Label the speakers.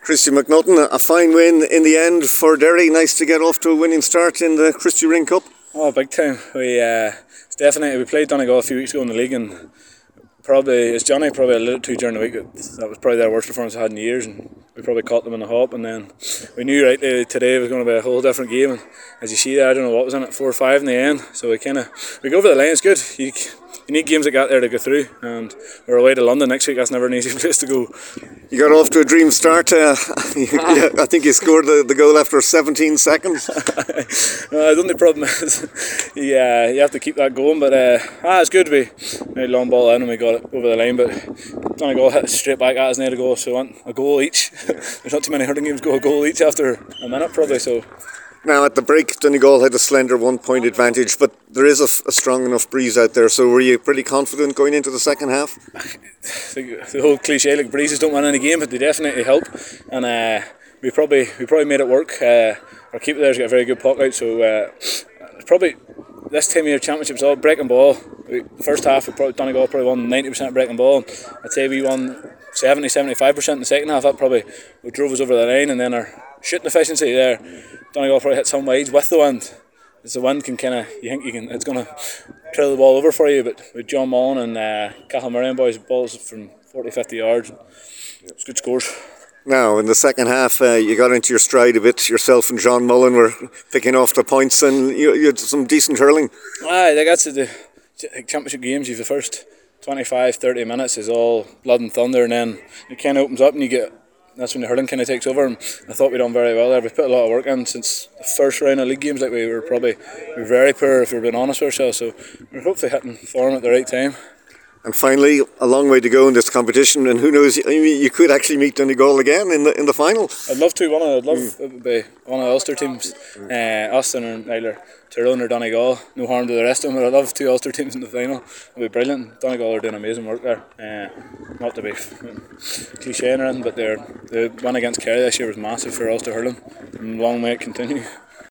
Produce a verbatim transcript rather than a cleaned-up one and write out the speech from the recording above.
Speaker 1: Christy McNaughton, a fine win in the end for Derry. Nice to get off to a winning start in the Christy Ring Cup.
Speaker 2: Oh, big time. We uh, it's definitely we played Donegal a few weeks ago in the league, and probably, as Johnny probably alluded to during the week, that was probably their worst performance I had in years, and we probably caught them in the hop. And then we knew right uh, today was going to be a whole different game. And as you see there, I don't know what was in it, four or five in the end. So we kind of we go over the line. It's good. You, you need games like that there to go through. And we're away to London next week. That's never an easy place to go.
Speaker 1: You got off to a dream start. Uh, yeah, I think you scored the, the goal after seventeen seconds.
Speaker 2: No, the only problem is yeah, you have to keep that going. But uh, ah, it's good. We made a long ball in and we got it over the line. But Donegal hit straight back at us near the goal. So we went a goal each. There's not too many hurling games go a goal each after a minute probably. So.
Speaker 1: Now at the break, Donegal had a slender one-point advantage, but there is a, a strong enough breeze out there. So were you pretty confident going into the second half?
Speaker 2: the, the whole cliche, like breezes don't win any game, but they definitely help. And uh, we probably we probably made it work. Uh, our keeper there's got a very good puck out, so uh, probably this time of year championships all breaking ball. We, first half, we probably Donegal probably won ninety percent breaking ball. I'd say we won seventy, seventy-five percent in the second half. That probably what drove us over the line, and then our shooting efficiency there. Donegal probably hit some wides with the wind. As the wind can kind of, you think you can, it's going to trail the ball over for you. But with John Mullen and uh, Cathal Murray and boys, balls from forty, fifty yards. It's good scores.
Speaker 1: Now, in the second half, uh, you got into your stride a bit. Yourself and John Mullen were picking off the points, and you, you had some decent hurling.
Speaker 2: Aye, like that's the championship games. You've the first twenty-five, thirty minutes is all blood and thunder, and then it kind of opens up, and you get. That's when the hurling kind of takes over. And I thought we'd done very well there. We put a lot of work in since the first round of league games. Like we were probably we were very poor if we were being honest with ourselves. So we're hopefully hitting form at the right time.
Speaker 1: And finally, a long way to go in this competition, and who knows, I mean, you could actually meet Donegal again in the in the final.
Speaker 2: I'd love to. One of, I'd love mm. it would be one of the Ulster teams, mm. uh, us and either Tyrone or Donegal. No harm to the rest of them, but I'd love two Ulster teams in the final. It'd be brilliant. Donegal are doing amazing work there. Uh, not to be cliche or anything, but their the win against Kerry this year was massive for Ulster hurling, and long may it continue.